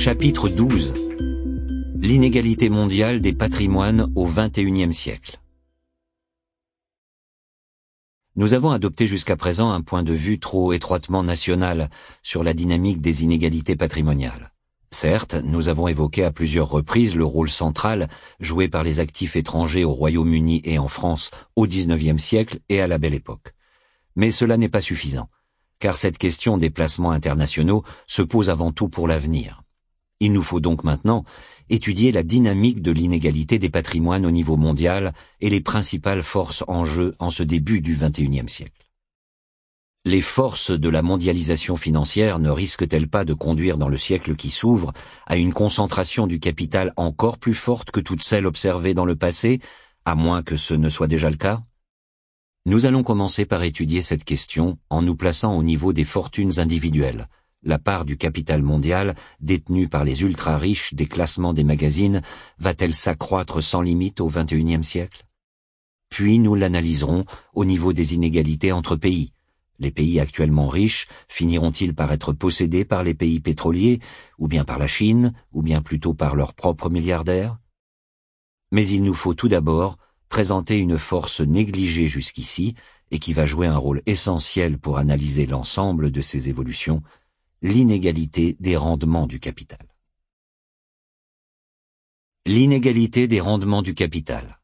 Chapitre 12. L'inégalité mondiale des patrimoines au XXIe siècle. Nous avons adopté jusqu'à présent un point de vue trop étroitement national sur la dynamique des inégalités patrimoniales. Certes, nous avons évoqué à plusieurs reprises le rôle central joué par les actifs étrangers au Royaume-Uni et en France au XIXe siècle et à la Belle Époque. Mais cela n'est pas suffisant, car cette question des placements internationaux se pose avant tout pour l'avenir. Il nous faut donc maintenant étudier la dynamique de l'inégalité des patrimoines au niveau mondial et les principales forces en jeu en ce début du XXIe siècle. Les forces de la mondialisation financière ne risquent-elles pas de conduire dans le siècle qui s'ouvre à une concentration du capital encore plus forte que toutes celles observées dans le passé, à moins que ce ne soit déjà le cas ? Nous allons commencer par étudier cette question en nous plaçant au niveau des fortunes individuelles. La part du capital mondial détenue par les ultra-riches des classements des magazines va-t-elle s'accroître sans limite au XXIe siècle ? Puis nous l'analyserons au niveau des inégalités entre pays. Les pays actuellement riches finiront-ils par être possédés par les pays pétroliers, ou bien par la Chine, ou bien plutôt par leurs propres milliardaires ? Mais il nous faut tout d'abord présenter une force négligée jusqu'ici et qui va jouer un rôle essentiel pour analyser l'ensemble de ces évolutions, l'inégalité des rendements du capital. L'inégalité des rendements du capital.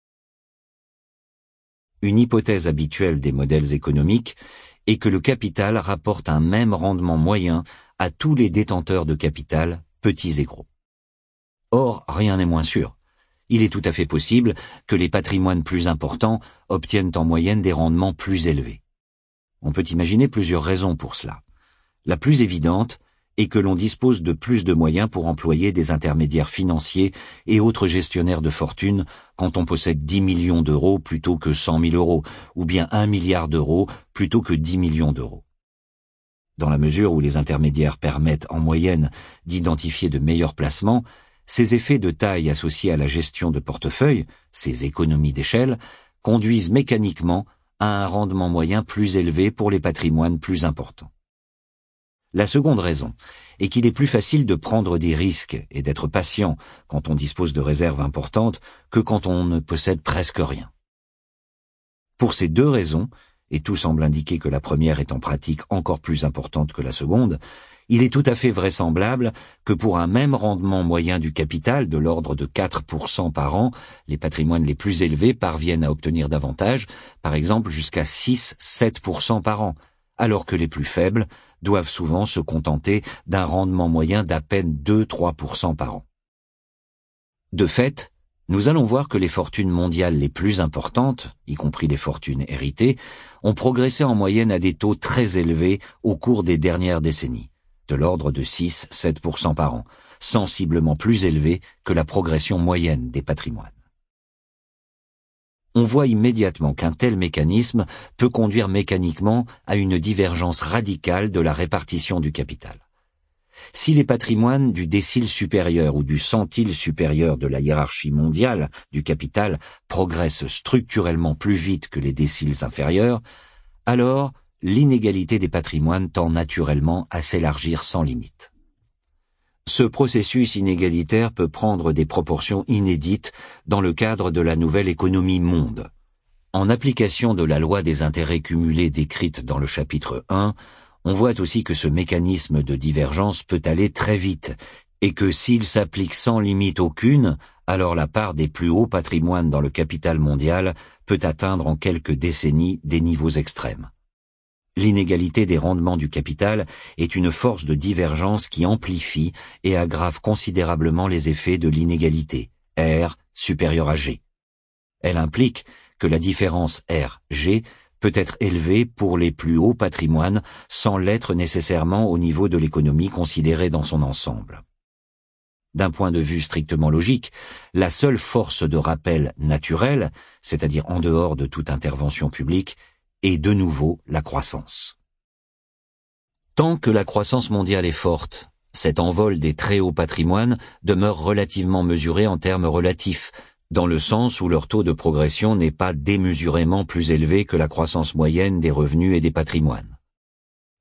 Une hypothèse habituelle des modèles économiques est que le capital rapporte un même rendement moyen à tous les détenteurs de capital, petits et gros. Or, rien n'est moins sûr. Il est tout à fait possible que les patrimoines plus importants obtiennent en moyenne des rendements plus élevés. On peut imaginer plusieurs raisons pour cela. La plus évidente est que l'on dispose de plus de moyens pour employer des intermédiaires financiers et autres gestionnaires de fortune quand on possède 10 millions d'euros plutôt que 100 000 euros, ou bien 1 milliard d'euros plutôt que 10 millions d'euros. Dans la mesure où les intermédiaires permettent en moyenne d'identifier de meilleurs placements, ces effets de taille associés à la gestion de portefeuille, ces économies d'échelle, conduisent mécaniquement à un rendement moyen plus élevé pour les patrimoines plus importants. La seconde raison est qu'il est plus facile de prendre des risques et d'être patient quand on dispose de réserves importantes que quand on ne possède presque rien. Pour ces deux raisons, et tout semble indiquer que la première est en pratique encore plus importante que la seconde, il est tout à fait vraisemblable que pour un même rendement moyen du capital de l'ordre de 4% par an, les patrimoines les plus élevés parviennent à obtenir davantage, par exemple jusqu'à 6-7% par an, alors que les plus faibles doivent souvent se contenter d'un rendement moyen d'à peine 2-3% par an. De fait, nous allons voir que les fortunes mondiales les plus importantes, y compris les fortunes héritées, ont progressé en moyenne à des taux très élevés au cours des dernières décennies, de l'ordre de 6-7% par an, sensiblement plus élevés que la progression moyenne des patrimoines. On voit immédiatement qu'un tel mécanisme peut conduire mécaniquement à une divergence radicale de la répartition du capital. Si les patrimoines du décile supérieur ou du centile supérieur de la hiérarchie mondiale du capital progressent structurellement plus vite que les déciles inférieurs, alors l'inégalité des patrimoines tend naturellement à s'élargir sans limite. Ce processus inégalitaire peut prendre des proportions inédites dans le cadre de la nouvelle économie monde. En application de la loi des intérêts cumulés décrite dans le chapitre 1, on voit aussi que ce mécanisme de divergence peut aller très vite et que s'il s'applique sans limite aucune, alors la part des plus hauts patrimoines dans le capital mondial peut atteindre en quelques décennies des niveaux extrêmes. L'inégalité des rendements du capital est une force de divergence qui amplifie et aggrave considérablement les effets de l'inégalité, R supérieur à G. Elle implique que la différence R-G peut être élevée pour les plus hauts patrimoines sans l'être nécessairement au niveau de l'économie considérée dans son ensemble. D'un point de vue strictement logique, la seule force de rappel naturelle, c'est-à-dire en dehors de toute intervention publique, et de nouveau la croissance. Tant que la croissance mondiale est forte, cet envol des très hauts patrimoines demeure relativement mesuré en termes relatifs, dans le sens où leur taux de progression n'est pas démesurément plus élevé que la croissance moyenne des revenus et des patrimoines.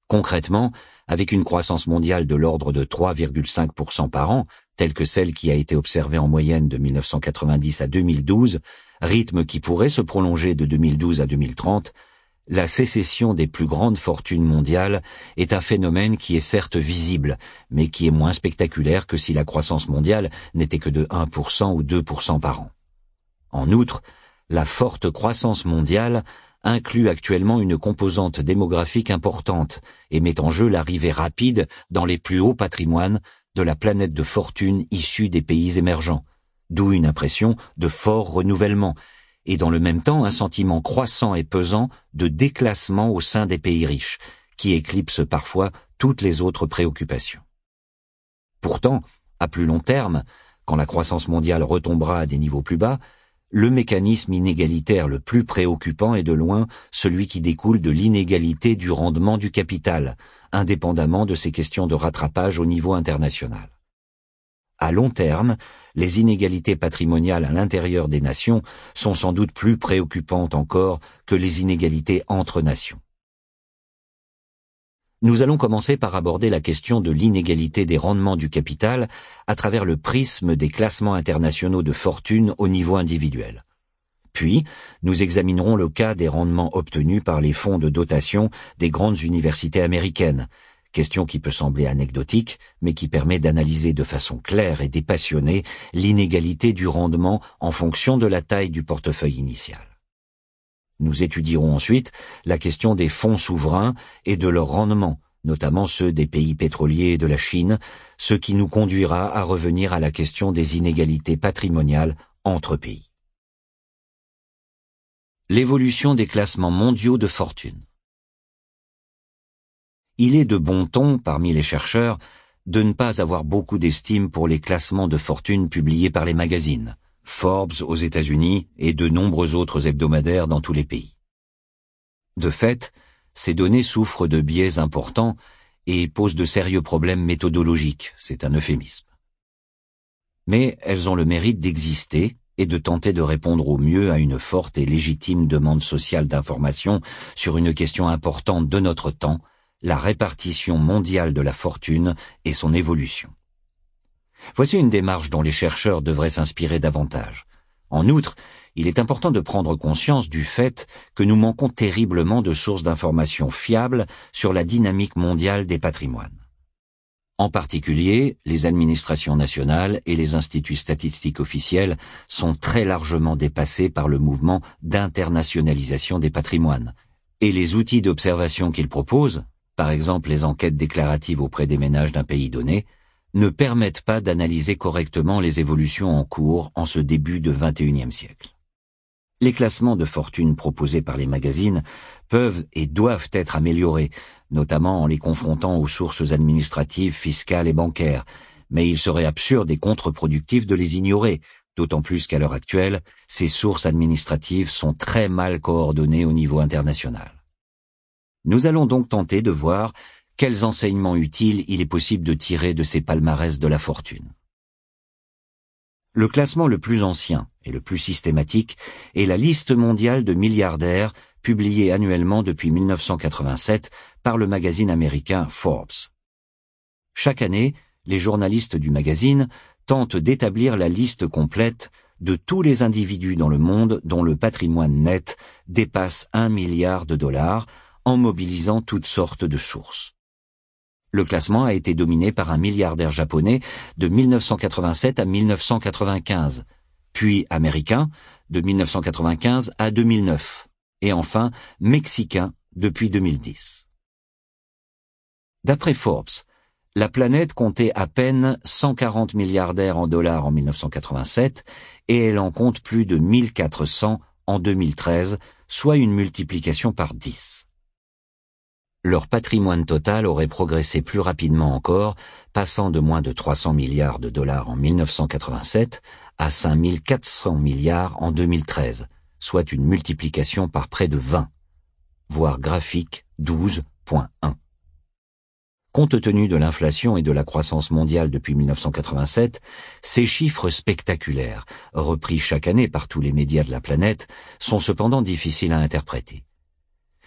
Concrètement, avec une croissance mondiale de l'ordre de 3,5% par an, telle que celle qui a été observée en moyenne de 1990 à 2012, rythme qui pourrait se prolonger de 2012 à 2030, la sécession des plus grandes fortunes mondiales est un phénomène qui est certes visible, mais qui est moins spectaculaire que si la croissance mondiale n'était que de 1% ou 2% par an. En outre, la forte croissance mondiale inclut actuellement une composante démographique importante et met en jeu l'arrivée rapide dans les plus hauts patrimoines de la planète de fortune issue des pays émergents, d'où une impression de fort renouvellement, et dans le même temps un sentiment croissant et pesant de déclassement au sein des pays riches, qui éclipse parfois toutes les autres préoccupations. Pourtant, à plus long terme, quand la croissance mondiale retombera à des niveaux plus bas, le mécanisme inégalitaire le plus préoccupant est de loin celui qui découle de l'inégalité du rendement du capital, indépendamment de ces questions de rattrapage au niveau international. À long terme, les inégalités patrimoniales à l'intérieur des nations sont sans doute plus préoccupantes encore que les inégalités entre nations. Nous allons commencer par aborder la question de l'inégalité des rendements du capital à travers le prisme des classements internationaux de fortune au niveau individuel. Puis, nous examinerons le cas des rendements obtenus par les fonds de dotation des grandes universités américaines, question qui peut sembler anecdotique, mais qui permet d'analyser de façon claire et dépassionnée l'inégalité du rendement en fonction de la taille du portefeuille initial. Nous étudierons ensuite la question des fonds souverains et de leur rendement, notamment ceux des pays pétroliers et de la Chine, ce qui nous conduira à revenir à la question des inégalités patrimoniales entre pays. L'évolution des classements mondiaux de fortune. Il est de bon ton, parmi les chercheurs, de ne pas avoir beaucoup d'estime pour les classements de fortune publiés par les magazines, Forbes aux États-Unis et de nombreux autres hebdomadaires dans tous les pays. De fait, ces données souffrent de biais importants et posent de sérieux problèmes méthodologiques, c'est un euphémisme. Mais elles ont le mérite d'exister et de tenter de répondre au mieux à une forte et légitime demande sociale d'information sur une question importante de notre temps, la répartition mondiale de la fortune et son évolution. Voici une démarche dont les chercheurs devraient s'inspirer davantage. En outre, il est important de prendre conscience du fait que nous manquons terriblement de sources d'informations fiables sur la dynamique mondiale des patrimoines. En particulier, les administrations nationales et les instituts statistiques officiels sont très largement dépassés par le mouvement d'internationalisation des patrimoines, et les outils d'observation qu'ils proposent, par exemple les enquêtes déclaratives auprès des ménages d'un pays donné, ne permettent pas d'analyser correctement les évolutions en cours en ce début de XXIe siècle. Les classements de fortune proposés par les magazines peuvent et doivent être améliorés, notamment en les confrontant aux sources administratives, fiscales et bancaires, mais il serait absurde et contre-productif de les ignorer, d'autant plus qu'à l'heure actuelle, ces sources administratives sont très mal coordonnées au niveau international. Nous allons donc tenter de voir quels enseignements utiles il est possible de tirer de ces palmarès de la fortune. Le classement le plus ancien et le plus systématique est la liste mondiale de milliardaires publiée annuellement depuis 1987 par le magazine américain Forbes. Chaque année, les journalistes du magazine tentent d'établir la liste complète de tous les individus dans le monde dont le patrimoine net dépasse $1 milliard en mobilisant toutes sortes de sources. Le classement a été dominé par un milliardaire japonais de 1987 à 1995, puis américain de 1995 à 2009, et enfin mexicain depuis 2010. D'après Forbes, la planète comptait à peine 140 milliardaires en dollars en 1987 et elle en compte plus de 1400 en 2013, soit une multiplication par 10. Leur patrimoine total aurait progressé plus rapidement encore, passant de moins de 300 milliards de dollars en 1987 à 5400 milliards en 2013, soit une multiplication par près de 20, voire graphique 12.1. Compte tenu de l'inflation et de la croissance mondiale depuis 1987, ces chiffres spectaculaires, repris chaque année par tous les médias de la planète, sont cependant difficiles à interpréter.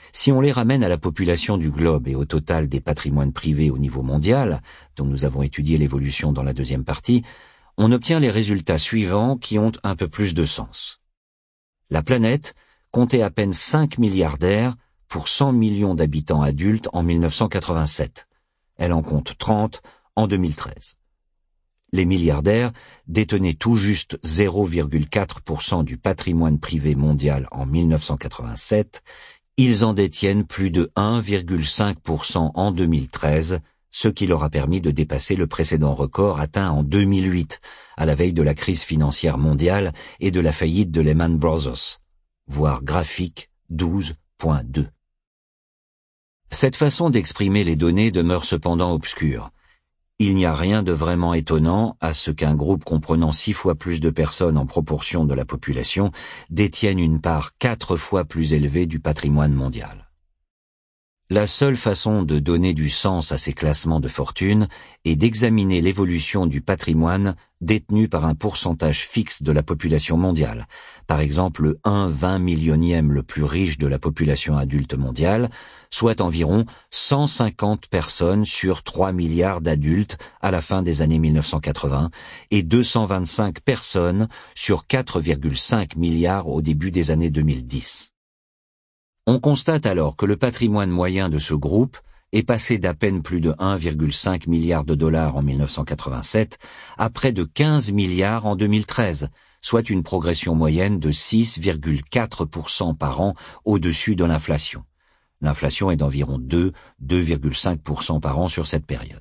Si on les ramène à la population du globe et au total des patrimoines privés au niveau mondial, dont nous avons étudié l'évolution dans la deuxième partie, on obtient les résultats suivants qui ont un peu plus de sens. La planète comptait à peine 5 milliardaires pour 100 millions d'habitants adultes en 1987. Elle en compte 30 en 2013. Les milliardaires détenaient tout juste 0,4% du patrimoine privé mondial en 1987. Ils en détiennent plus de 1,5% en 2013, ce qui leur a permis de dépasser le précédent record atteint en 2008, à la veille de la crise financière mondiale et de la faillite de Lehman Brothers. Voir graphique 12.2. Cette façon d'exprimer les données demeure cependant obscure. Il n'y a rien de vraiment étonnant à ce qu'un groupe comprenant 6 fois plus de personnes en proportion de la population détienne une part 4 fois plus élevée du patrimoine mondial. La seule façon de donner du sens à ces classements de fortune est d'examiner l'évolution du patrimoine détenu par un pourcentage fixe de la population mondiale. Par exemple, le 1/20 millionième le plus riche de la population adulte mondiale, soit environ 150 personnes sur 3 milliards d'adultes à la fin des années 1980 et 225 personnes sur 4,5 milliards au début des années 2010. On constate alors que le patrimoine moyen de ce groupe est passé d'à peine plus de 1,5 milliard de dollars en 1987 à près de 15 milliards en 2013, soit une progression moyenne de 6,4% par an au-dessus de l'inflation. L'inflation est d'environ 2,5% par an sur cette période.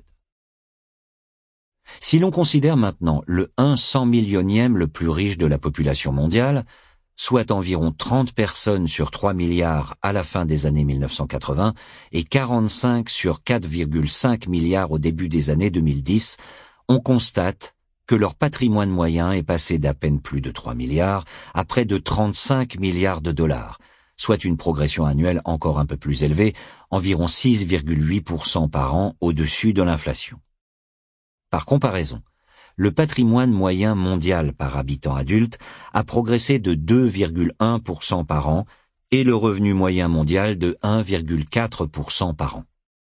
Si l'on considère maintenant le 1/100 millionième le plus riche de la population mondiale, soit environ 30 personnes sur 3 milliards à la fin des années 1980 et 45 sur 4,5 milliards au début des années 2010, on constate que leur patrimoine moyen est passé d'à peine plus de 3 milliards à près de 35 milliards de dollars, soit une progression annuelle encore un peu plus élevée, environ 6,8% par an au-dessus de l'inflation. Par comparaison, le patrimoine moyen mondial par habitant adulte a progressé de 2,1% par an et le revenu moyen mondial de 1,4% par an.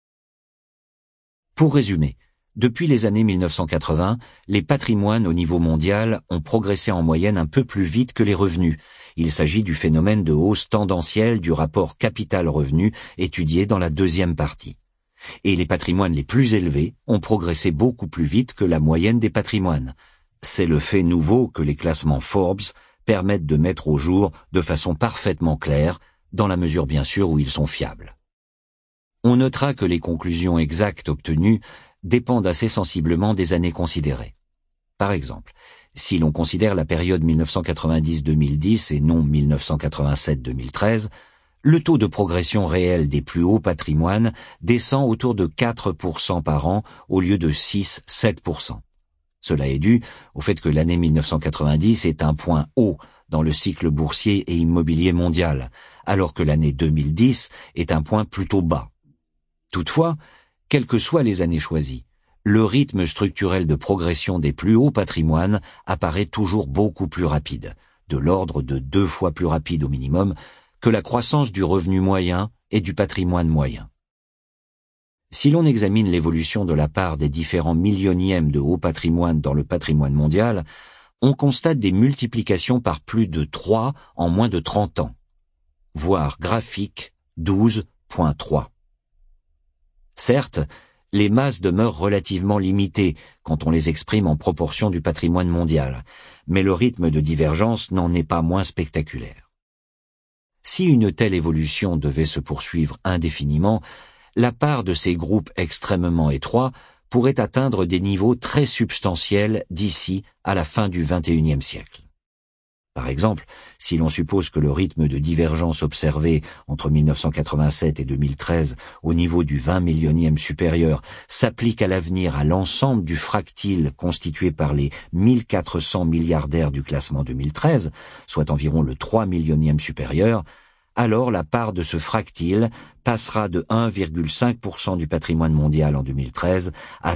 Pour résumer, depuis les années 1980, les patrimoines au niveau mondial ont progressé en moyenne un peu plus vite que les revenus. Il s'agit du phénomène de hausse tendancielle du rapport capital-revenu étudié dans la deuxième partie. Et les patrimoines les plus élevés ont progressé beaucoup plus vite que la moyenne des patrimoines. C'est le fait nouveau que les classements Forbes permettent de mettre au jour de façon parfaitement claire, dans la mesure bien sûr où ils sont fiables. On notera que les conclusions exactes obtenues dépendent assez sensiblement des années considérées. Par exemple, si l'on considère la période 1990-2010 et non 1987-2013, le taux de progression réel des plus hauts patrimoines descend autour de 4% par an au lieu de 6-7%. Cela est dû au fait que l'année 1990 est un point haut dans le cycle boursier et immobilier mondial, alors que l'année 2010 est un point plutôt bas. Toutefois, quelles que soient les années choisies, le rythme structurel de progression des plus hauts patrimoines apparaît toujours beaucoup plus rapide, de l'ordre de 2 fois plus rapide au minimum, que la croissance du revenu moyen et du patrimoine moyen. Si l'on examine l'évolution de la part des différents millionièmes de haut patrimoine dans le patrimoine mondial, on constate des multiplications par plus de 3 en moins de 30 ans. Voir graphique 12.3. Certes, les masses demeurent relativement limitées quand on les exprime en proportion du patrimoine mondial, mais le rythme de divergence n'en est pas moins spectaculaire. Si une telle évolution devait se poursuivre indéfiniment, la part de ces groupes extrêmement étroits pourrait atteindre des niveaux très substantiels d'ici à la fin du XXIe siècle. Par exemple, si l'on suppose que le rythme de divergence observé entre 1987 et 2013 au niveau du 20 millionième supérieur s'applique à l'avenir à l'ensemble du fractile constitué par les 1400 milliardaires du classement 2013, soit environ le 3 millionième supérieur, alors la part de ce fractile passera de 1,5% du patrimoine mondial en 2013 à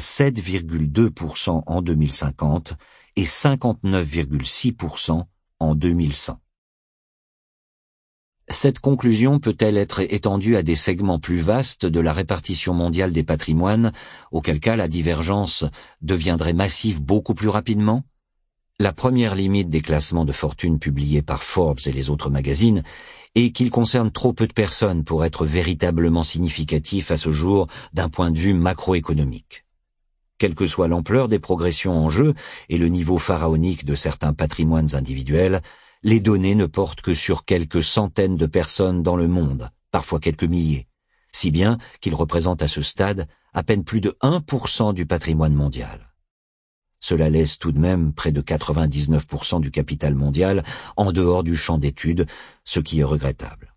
7,2% en 2050 et 59,6% en 2100. Cette conclusion peut-elle être étendue à des segments plus vastes de la répartition mondiale des patrimoines, auquel cas la divergence deviendrait massive beaucoup plus rapidement? La première limite des classements de fortune publiés par Forbes et les autres magazines est qu'ils concernent trop peu de personnes pour être véritablement significatifs à ce jour d'un point de vue macroéconomique. Quelle que soit l'ampleur des progressions en jeu et le niveau pharaonique de certains patrimoines individuels, les données ne portent que sur quelques centaines de personnes dans le monde, parfois quelques milliers, si bien qu'ils représentent à ce stade à peine plus de 1% du patrimoine mondial. Cela laisse tout de même près de 99% du capital mondial en dehors du champ d'étude, ce qui est regrettable.